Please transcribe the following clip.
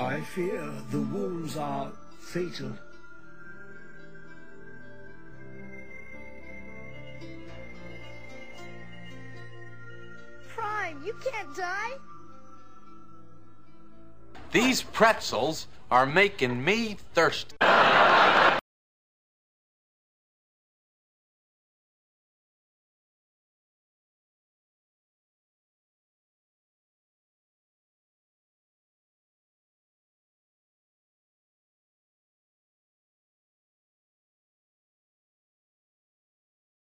I fear the wounds are fatal. Prime, you can't die. These pretzels are making me thirsty.